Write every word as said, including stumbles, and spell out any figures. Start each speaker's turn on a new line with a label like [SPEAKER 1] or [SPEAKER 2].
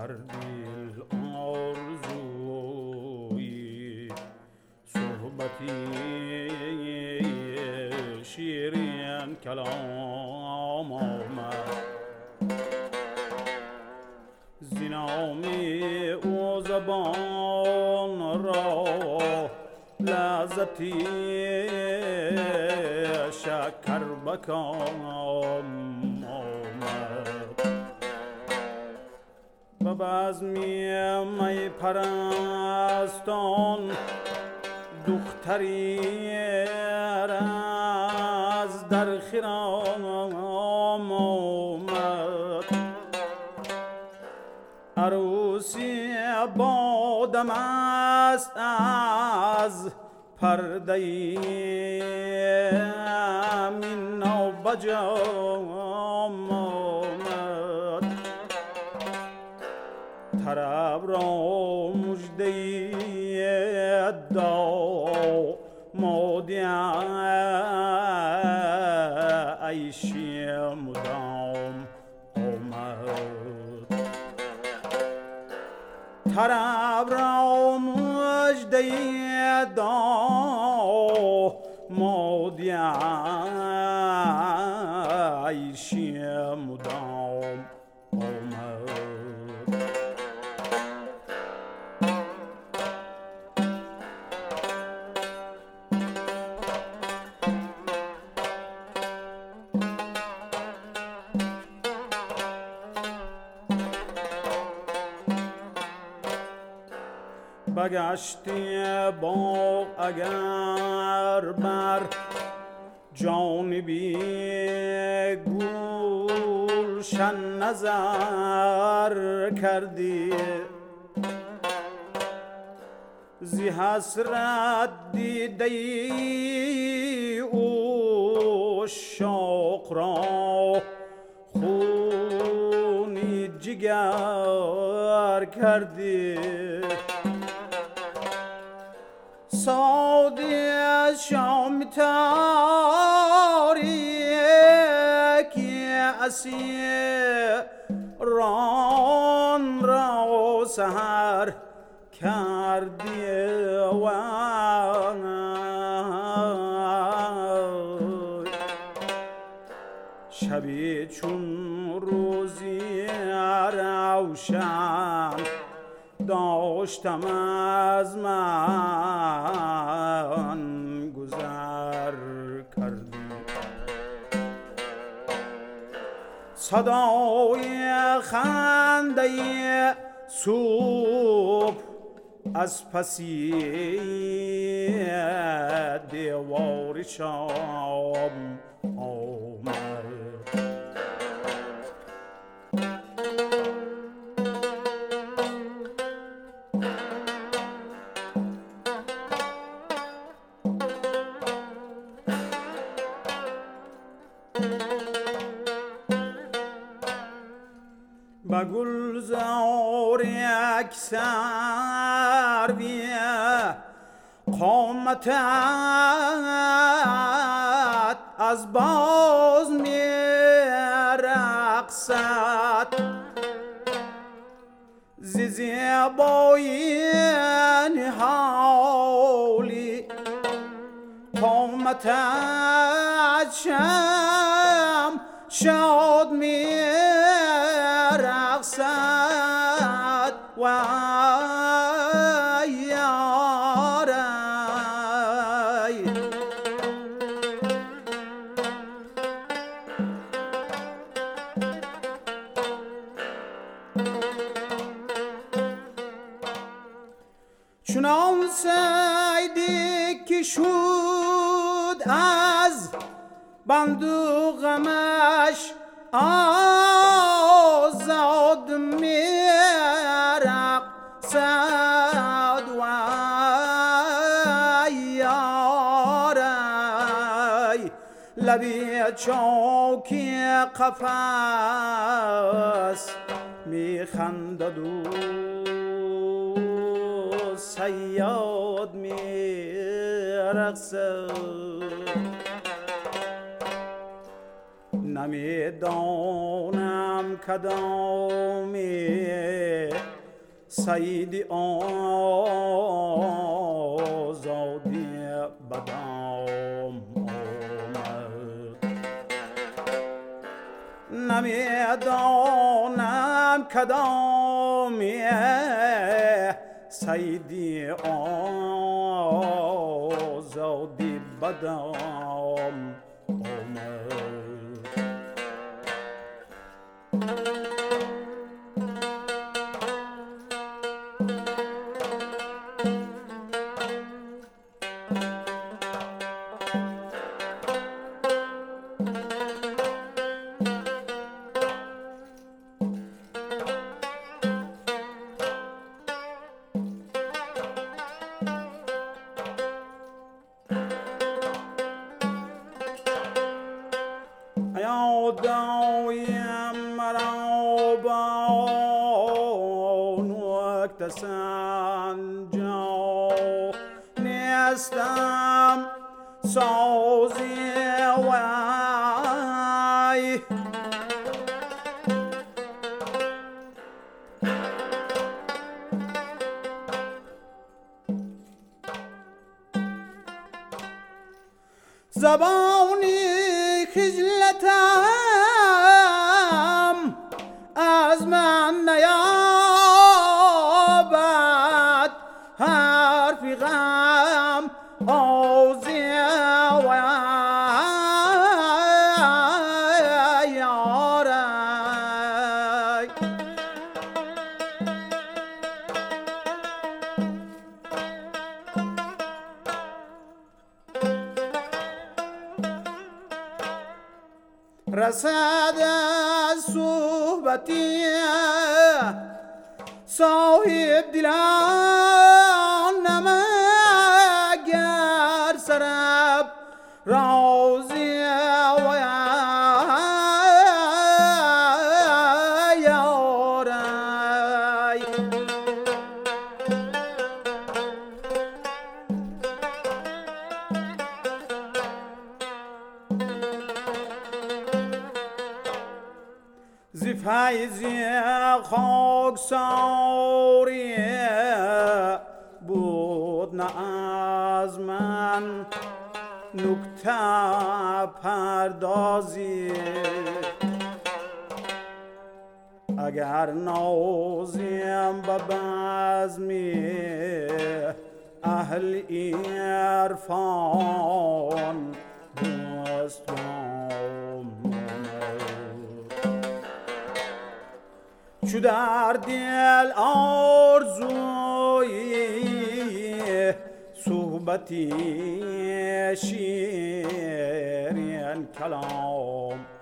[SPEAKER 1] دل آرزوی صحبتی شیرین کلام آمد زینامی او زبان را لذتی شکر بکام آمد و بزمی می پرستان دختری از در خرام آمد عروسی بادم است از پردهی من نو بجام آمد طرب را مژده‌ای دا مودی عیشی مدام آمد طرب را مژده‌ای دا مودی عیشی مدام آمد بگشتی باغ اگر بر جانبی گلشن نظر کردی زی حسرت دیدی او شوق را خونی جگر کردی سعودی شام تاریکی اسیران را سحر کردی و شبی چون روزی روشن داشتم از من گذر کردی صدای خنده صبح از پسی دیوار شام آمد با گلزار یک سروی قامتت از باز می رقصد زی زیبایی نهالی قامتت شم شاد می رقصد و یاری چنان سیدی که شد از بندوقمش آزاد می رقصد و یاری لبی چوکی قفس می خندد و صیاد می رقصد نمیدانم کدامی سعید آزادی بدام آمد. نمیدانم کدامی سعیدی آزادی بدام آمد. داویم مرا با وقت سنجا نیستم سازی وای زبانی خجلتم از من نیابد حرفی غم آزی و یاری رسد از صحبتی صاحب دلان نمگر سرب رازی و یاری زی فیضی خاکساری بود نه از من نکته پردازی اگر نازیم به بزمی اهل عرفان دوستم چو در دل آرزوی صحبتی شیرین کلام